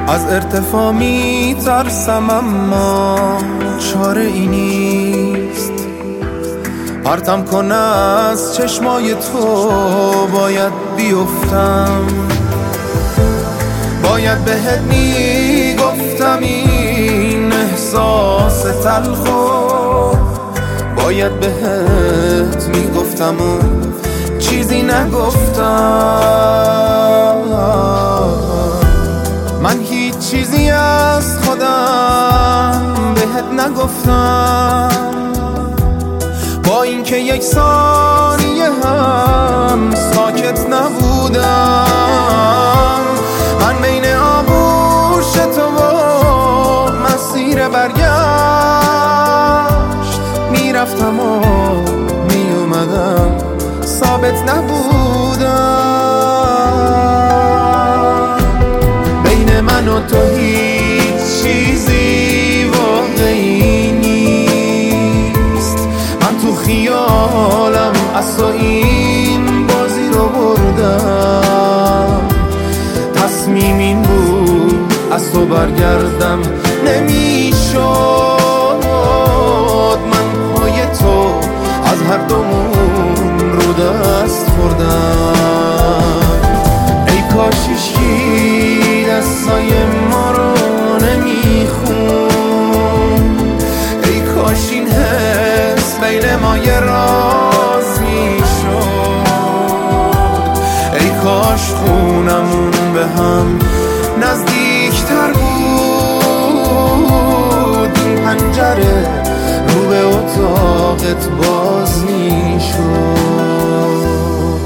از ارتفاع می ترسم اما چاره ای نیست. پرتم کن از چشمای تو باید بیفتم. باید بهت میگفتم این احساس تلخو، باید بهت میگفتم و چیزی نگفتم. من هیچ چیزی از خودم بهت نگفتم، با اینکه یک ثانیه هم ساکت نبودم. من بین آغوش تو و مسیر برگشت میرفتم و میومدم، ثابت نبودم. بین من و تو هیچ چیزی واقعی نیست. من تو خیالم از تو این بازی رو بردم. تصمیم این بود از تو برگردم نمیشد. من پای تو از هر دومون رو دست خوردم. ای کاش هیچکی دستای ما رو نمیخون. ای کاش این حس بین ما یه راز میشد. ای کاش خونمون به هم نزدیکتر بود. این پنجره رو به اتاقت باز میشد.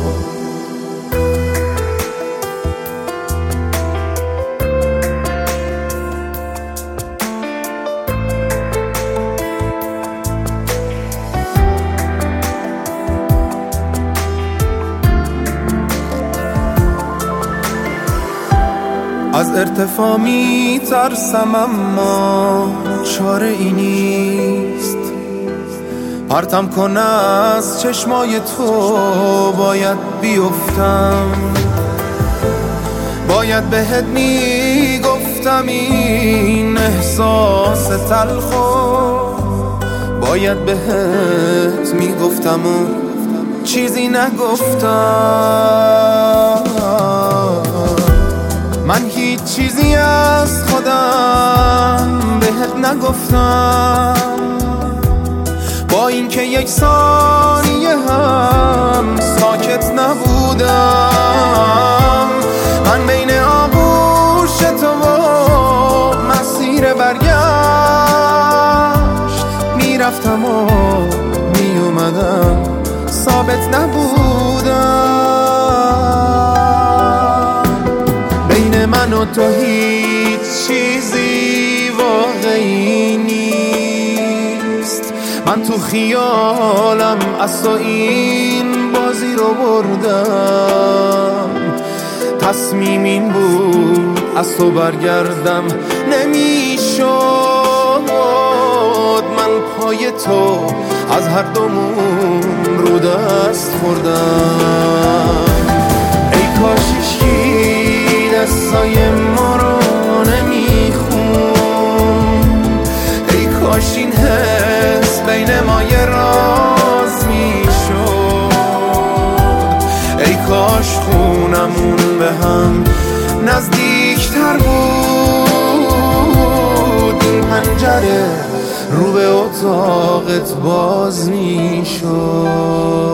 از ارتفاع می ترسم اما چاره ای نیست. پرتم کن از چشمای تو باید بیفتم. باید بهت میگفتم این احساس تلخو، باید بهت میگفتم و چیزی نگفتم. من هیچ چیزی از خودم بهت نگفتم، با اینکه یک ثانیه هم ساکت نبودم. من بین آغوش تو و مسیر برگشت میرفتم و میومدم، ثابت نبودم. بین من و تو هیچ چیزی واقعی نیست. من تو خیالم از تو این بازی رو بردم. تصمیم این بود از تو برگردم نمیشد. من پای تو از هر دومون رو دست خوردم. ای کاش هیچکی دستای ما رو نمیخون. ای کاش این حس بین ما یه راز میشد. ای کاش خونمون به هم نزدیکتر بود. این پنجره رو به اتاقت باز میشد.